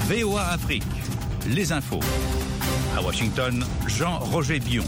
VOA Afrique, les infos. À Washington, Jean-Roger Dion.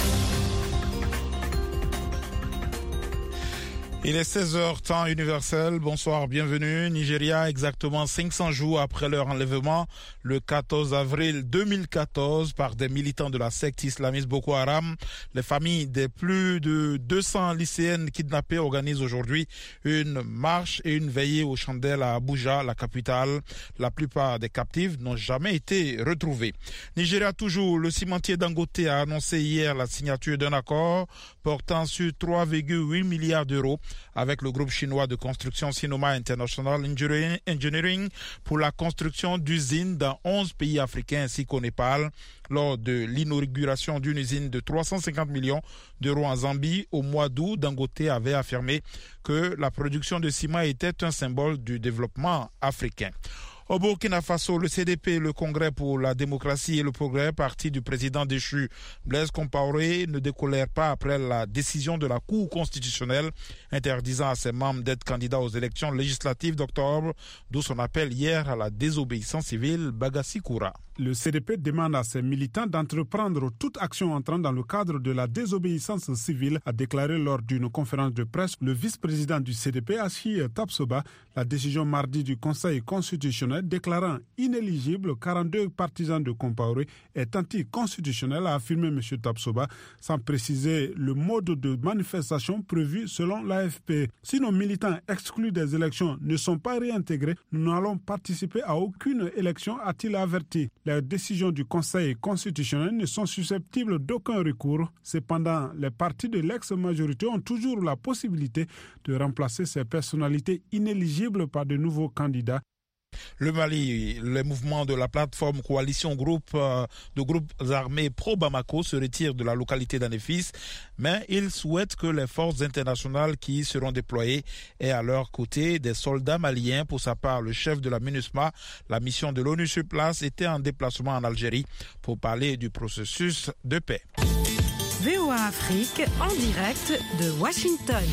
Il est 16h, temps universel. Bonsoir, bienvenue. Nigeria, exactement 500 jours après leur enlèvement, le 14 avril 2014, par des militants de la secte islamiste Boko Haram. Les familles des plus de 200 lycéennes kidnappées organisent aujourd'hui une marche et une veillée aux chandelles à Abuja, la capitale. La plupart des captifs n'ont jamais été retrouvés. Nigeria toujours, le cimentier Dangote a annoncé hier la signature d'un accord portant sur 3,8 milliards d'euros avec le groupe chinois de construction Sinoma International Engineering pour la construction d'usines dans 11 pays africains ainsi qu'au Népal. Lors de l'inauguration d'une usine de 350 millions d'euros en Zambie au mois d'août, Dangote avait affirmé que la production de ciment était un symbole du développement africain. Au Burkina Faso, le CDP, le Congrès pour la démocratie et le progrès, parti du président déchu Blaise Compaoré, ne décolère pas après la décision de la Cour constitutionnelle interdisant à ses membres d'être candidats aux élections législatives d'octobre, d'où son appel hier à la désobéissance civile. Bagassi Koura. Le CDP demande à ses militants d'entreprendre toute action entrant dans le cadre de la désobéissance civile, a déclaré lors d'une conférence de presse le vice-président du CDP, Ashi Tapsoba. La décision mardi du Conseil constitutionnel déclarant inéligible 42 partisans de Compaoré est anticonstitutionnelle, a affirmé M. Tapsoba, sans préciser le mode de manifestation prévu selon l'AFP. Si nos militants exclus des élections ne sont pas réintégrés, nous n'allons participer à aucune élection, a-t-il averti. Les décisions du Conseil constitutionnel ne sont susceptibles d'aucun recours. Cependant, les partis de l'ex-majorité ont toujours la possibilité de remplacer ces personnalités inéligibles par de nouveaux candidats. Le Mali, les mouvements de la plateforme coalition de groupes armés pro-Bamako se retirent de la localité d'Anefis, mais ils souhaitent que les forces internationales qui y seront déployées aient à leur côté des soldats maliens. Pour sa part, le chef de la MINUSMA, la mission de l'ONU sur place, était en déplacement en Algérie pour parler du processus de paix. VOA Afrique en direct de Washington.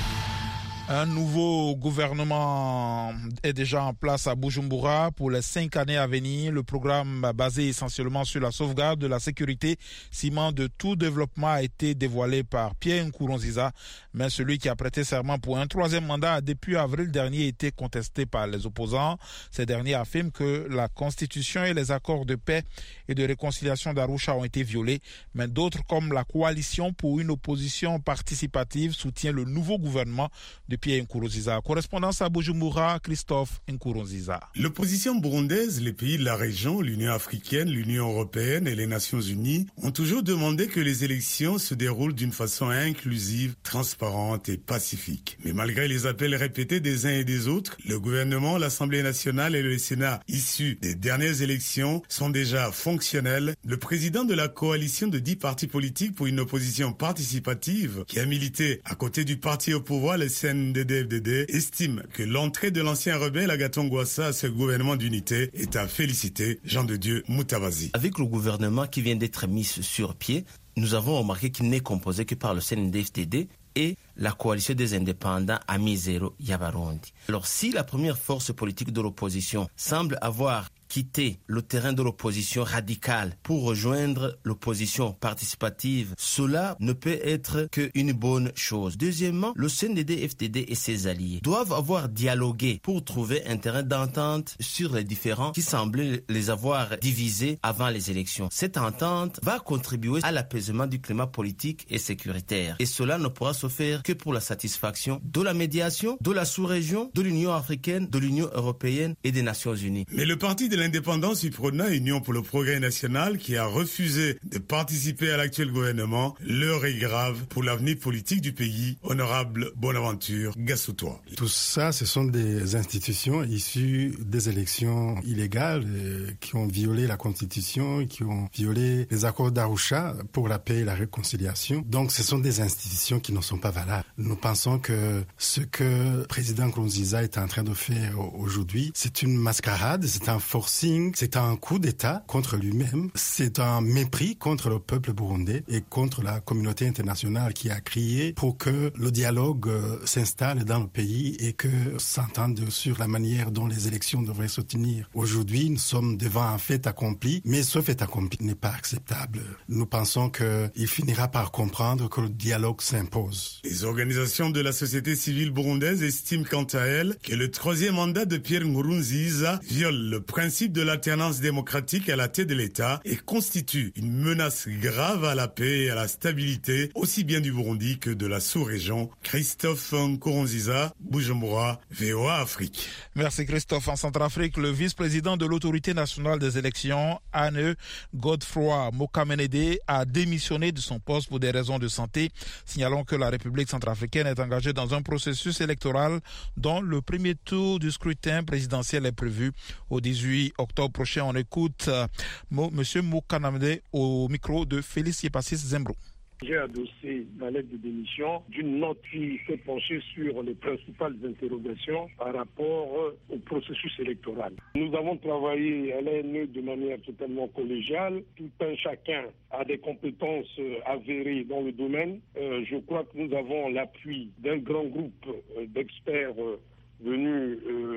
Un nouveau gouvernement est déjà en place à Bujumbura pour les 5 années à venir. Le programme basé essentiellement sur la sauvegarde de la sécurité, ciment de tout développement, a été dévoilé par Pierre Nkurunziza. Mais celui qui a prêté serment pour un 3e mandat a depuis avril dernier été contesté par les opposants. Ces derniers affirment que la Constitution et les accords de paix et de réconciliation d'Arusha ont été violés. Mais d'autres, comme la coalition pour une opposition participative, soutient le nouveau gouvernement de Pierre Nkurunziza. Correspondance à Bujumbura, Christophe Nkurunziza. L'opposition burundaise, les pays de la région, l'Union africaine, l'Union européenne et les Nations unies ont toujours demandé que les élections se déroulent d'une façon inclusive, transparente et pacifique. Mais malgré les appels répétés des uns et des autres, le gouvernement, l'Assemblée nationale et le Sénat issus des dernières élections sont déjà fonctionnels. Le président de la coalition de 10 partis politiques pour une opposition participative, qui a milité à côté du parti au pouvoir, le CNDD-FDD, estime que l'entrée de l'ancien rebelle Agathon Rwasa à ce gouvernement d'unité est à féliciter. Jean de Dieu Moutabazi. Avec le gouvernement qui vient d'être mis sur pied, nous avons remarqué qu'il n'est composé que par le CNDD-FDD et la coalition des indépendants Amizero Yabarundi. Alors si la première force politique de l'opposition semble avoir quitté le terrain de l'opposition radicale pour rejoindre l'opposition participative, cela ne peut être qu'une bonne chose. Deuxièmement, le CNDD-FDD et ses alliés doivent avoir dialogué pour trouver un terrain d'entente sur les différends qui semblaient les avoir divisés avant les élections. Cette entente va contribuer à l'apaisement du climat politique et sécuritaire. Et cela ne pourra se faire que pour la satisfaction de la médiation, de la sous-région, de l'Union africaine, de l'Union européenne et des Nations unies. Mais le parti de l'indépendance UPRONA, Union pour le progrès national, qui a refusé de participer à l'actuel gouvernement, l'heure est grave pour l'avenir politique du pays. Honorable Bonaventure Gassoutois. Tout ça, ce sont des institutions issues des élections illégales qui ont violé la Constitution, qui ont violé les accords d'Arusha pour la paix et la réconciliation. Donc, ce sont des institutions qui ne sont pas valables. Nous pensons que ce que le président Nkurunziza est en train de faire aujourd'hui, c'est une mascarade, c'est un forcing forcing, c'est un coup d'État contre lui-même, c'est un mépris contre le peuple burundais et contre la communauté internationale qui a crié pour que le dialogue s'installe dans le pays et que s'entende sur la manière dont les élections devraient se tenir. Aujourd'hui, nous sommes devant un fait accompli, mais ce fait accompli n'est pas acceptable. Nous pensons qu'il finira par comprendre que le dialogue s'impose. Les organisations de la société civile burundaise estiment quant à elles que le troisième mandat de Pierre Nkurunziza viole le principe de l'alternance démocratique à la tête de l'État et constitue une menace grave à la paix et à la stabilité, aussi bien du Burundi que de la sous-région. Christophe Nkurunziza, Bujumbura, VOA Afrique. Merci Christophe. En Centrafrique, le vice-président de l'autorité nationale des élections, Anne Godefroy Mokamenede, a démissionné de son poste pour des raisons de santé, signalant que la République centrafricaine est engagée dans un processus électoral dont le premier tour du scrutin présidentiel est prévu au 18 octobre prochain. On écoute M. Mokamenede au micro de Félix Yepassis Zembro. J'ai adossé ma lettre de démission d'une note qui s'est penchée sur les principales interrogations par rapport au processus électoral. Nous avons travaillé à l'ANE de manière totalement collégiale. Tout un chacun a des compétences avérées dans le domaine. Je crois que nous avons l'appui d'un grand groupe d'experts venus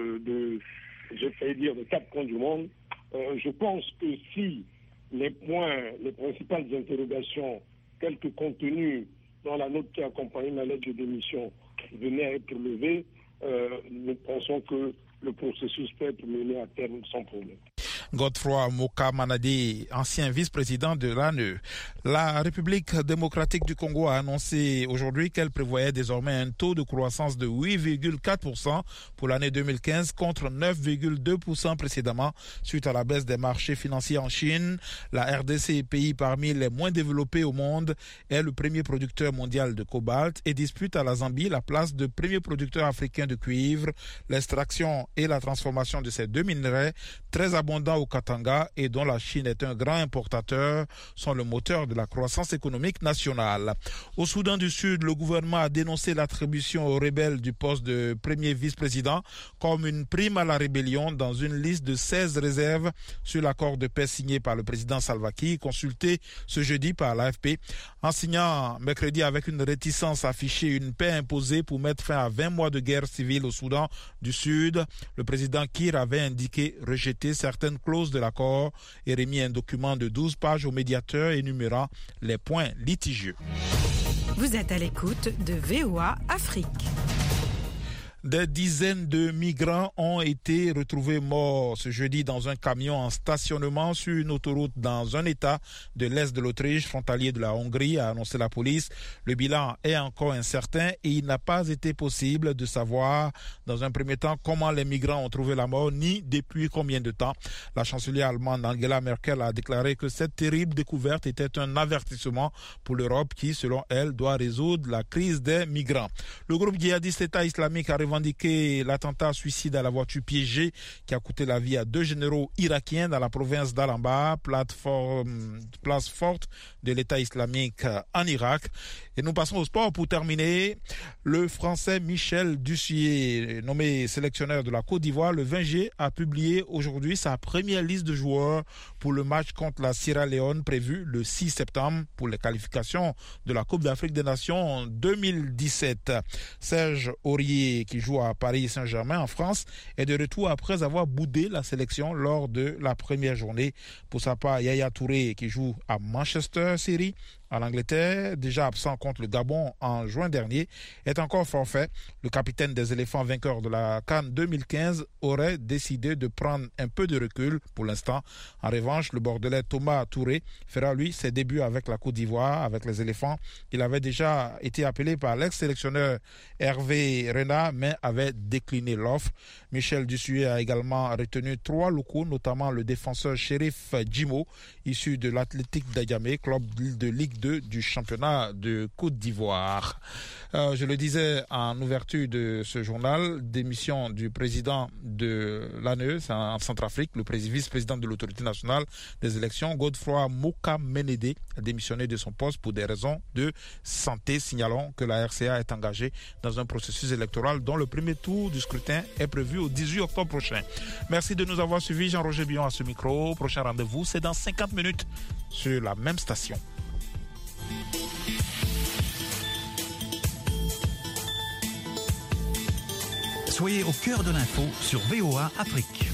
de 4 coins du monde. Je pense que si les principales interrogations tels que contenus dans la note qui accompagne ma lettre de démission venaient à être levés, nous pensons que le processus peut être mené à terme sans problème. Godefroy Mokamenede, ancien vice-président de l'ANE. La République démocratique du Congo a annoncé aujourd'hui qu'elle prévoyait désormais un taux de croissance de 8,4% pour l'année 2015 contre 9,2% précédemment suite à la baisse des marchés financiers en Chine. La RDC, pays parmi les moins développés au monde, est le premier producteur mondial de cobalt et dispute à la Zambie la place de premier producteur africain de cuivre. L'extraction et la transformation de ces deux minerais, très abondants au Katanga et dont la Chine est un grand importateur, sont le moteur de la croissance économique nationale. Au Soudan du Sud, le gouvernement a dénoncé l'attribution aux rebelles du poste de premier vice-président comme une prime à la rébellion dans une liste de 16 réserves sur l'accord de paix signé par le président Salva Kiir, consulté ce jeudi par l'AFP. En signant mercredi avec une réticence affichée une paix imposée pour mettre fin à 20 mois de guerre civile au Soudan du Sud, le président Kiir avait indiqué rejeter certaines clauses de l'accord et remis un document de 12 pages au médiateur énumérant les points litigieux. Vous êtes à l'écoute de VOA Afrique. Des dizaines de migrants ont été retrouvés morts ce jeudi dans un camion en stationnement sur une autoroute dans un État de l'Est de l'Autriche, frontalier de la Hongrie, a annoncé la police. Le bilan est encore incertain et il n'a pas été possible de savoir dans un premier temps comment les migrants ont trouvé la mort ni depuis combien de temps. La chancelière allemande Angela Merkel a déclaré que cette terrible découverte était un avertissement pour l'Europe qui, selon elle, doit résoudre la crise des migrants. Le groupe djihadiste État islamique a revendiqué l'attentat suicide à la voiture piégée qui a coûté la vie à 2 généraux irakiens dans la province d'Al-Anbar, place forte de l'État islamique en Irak. Et nous passons au sport pour terminer. Le Français Michel Dussuyer, nommé sélectionneur de la Côte d'Ivoire, le 20 juillet, a publié aujourd'hui sa première liste de joueurs pour le match contre la Sierra Leone prévu le 6 septembre pour les qualifications de la Coupe d'Afrique des Nations en 2017. Serge Aurier, qui joue à Paris Saint-Germain en France, est de retour après avoir boudé la sélection lors de la première journée. Pour sa part, Yaya Touré, qui joue à Manchester City en Angleterre, déjà absent contre le Gabon en juin dernier, est encore forfait. Le capitaine des éléphants vainqueurs de la CAN 2015 aurait décidé de prendre un peu de recul pour l'instant. En revanche, le Bordelais Thomas Touré fera lui ses débuts avec la Côte d'Ivoire, avec les éléphants. Il avait déjà été appelé par l'ex-sélectionneur Hervé Renard, mais avait décliné l'offre. Michel Dussuyer a également retenu 3 locaux, notamment le défenseur Shérif Djimo, issu de l'Athletic d'Adjamé, club de Ligue 2 du championnat de Côte d'Ivoire. Je le disais en ouverture de ce journal, démission du président de l'ANE, c'est en Centrafrique, le vice-président de l'autorité nationale des élections, Godefroy Mokamenede, a démissionné de son poste pour des raisons de santé, signalant que la RCA est engagée dans un processus électoral dont le Le premier tour du scrutin est prévu au 18 octobre prochain. Merci de nous avoir suivis. Jean-Roger Billon à ce micro. Prochain rendez-vous, c'est dans 50 minutes sur la même station. Soyez au cœur de l'info sur VOA Afrique.